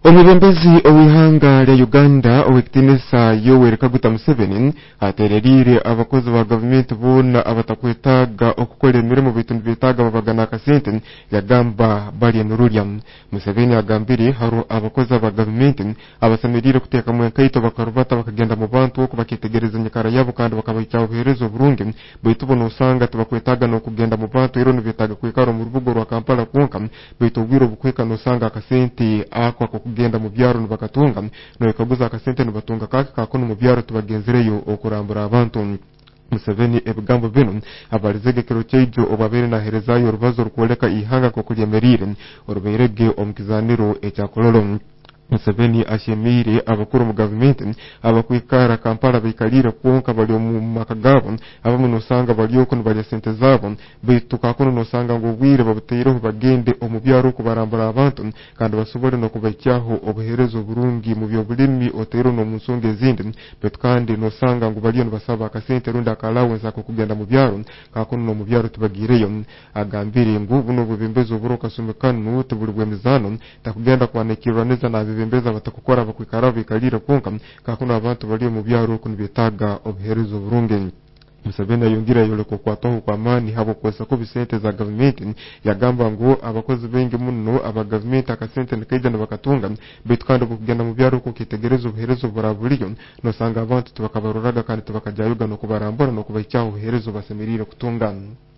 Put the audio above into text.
Omwebembezi ow'ihanga lya Uganda ow'ekitinisa Yoweri Kaguta Museveni atererire abakozi ba gavumenti boona abatakwetaaga okukola emirimo bitundu byetaaga babagana akasente yagamba bali enurulya. Museveni agambire haro abakozi ba gavumenti abasemerire kuteekamu enkaito bakarubata bakagenda mu bantu oku bakitegereza enyikara yabo kandi bakabahikyao obuheereza oburungi baitu bono osanga tibakwetaaga n'okugenda mu bantu era nibeetaaga kwekara omu rubuga rwa Kampala kwonka baitu obwire obukweka nosanga akasente ako kugenda mu byaro nibakatunga noyekaguza akasente nibatunga kake kakuno mu byaro tubagenzireyo okurambura abantu. Museveni ebigambo bino abalizegekero kyeijo obabere naherezayo orubazo rukwoleka ihanga kokulyemerire orubeirege omukizaniro ekyakololo. Museveni ashemire abakuru mu gavumenti abakwikara Kampala baikalire kwonka bali omu maka gabo abamu nosanga bali oku nibalya sente zabo baitu kakuno nosanga ngo obwire babuteireho bagende omu byaro kubarambura abantu kandi basobole n'okubahikyaho obuheereza oburungi mu byobulimi oteiro n'omu nsonga ezindi baitu kandi nosanga ngo baliyo nibasaba akasente rundi akalawensi ako kugenda mu byaro kakuno n'omu byaro tubagireyo. Agambire ngu buno bwebembezi oburo kasumikano tebuli bwemizano takugenda kwanikirwa neza nabebembeza batakukora bakwikara bikalire kwonka kakuno abantu bali mu byaro oku nibetaaga obuheereza oburungi. Museveni ayongera yoleka okwataho kw'amaani habo kwesa ko bisente za gavumenti yagamba ngo abakozi bengi muno aba gavumenti akasente nikaija nibakatunga baitu kandi okugenda mu byaro oku kitegereza obuheereza oburabuliyo nosanga abantu tibakabaruraga kandi tibakajayuga n'okubarambura n'okubahikyaho obuheereza basemerire kutunga.